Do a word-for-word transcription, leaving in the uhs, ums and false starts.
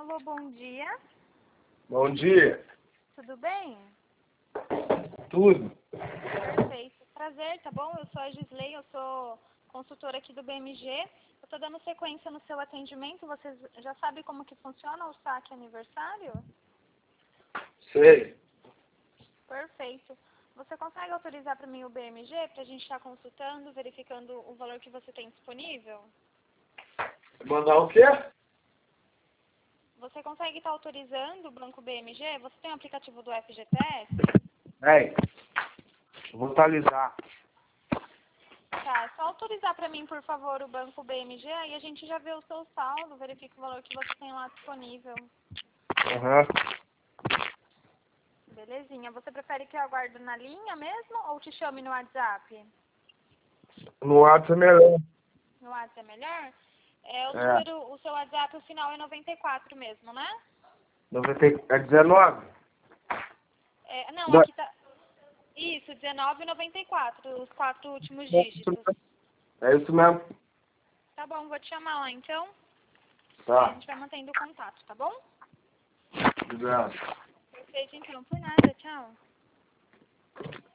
Alô, bom dia. Bom dia. Tudo bem? Tudo. Perfeito. Prazer, tá bom? Eu sou a Gisley, eu sou consultora aqui do B M G. Eu tô dando sequência no seu atendimento. Você já sabe como que funciona o saque aniversário? Sei. Perfeito. Você consegue autorizar para mim o B M G para a gente estar consultando, verificando o valor que você tem disponível? Mandar o quê? Você consegue estar autorizando o banco B M G? Você tem o aplicativo do F G T S? Ei, vou atualizar. Tá, só autorizar para mim, por favor, o banco B M G, aí a gente já vê o seu saldo, verifica o valor que você tem lá disponível. Aham. Belezinha. Você prefere que eu aguarde na linha mesmo ou te chame no WhatsApp? No WhatsApp é melhor. No WhatsApp é melhor? É, o É. número, o seu WhatsApp, o final é noventa e quatro mesmo, né? noventa é dezenove? É, não, Da- aqui tá... Isso, dezenove e noventa e quatro, os quatro últimos dígitos. É isso mesmo. Tá bom, vou te chamar lá então. Aí a Tá. gente vai mantendo o contato, tá bom? Obrigado. Perfeito, então. Por nada, tchau.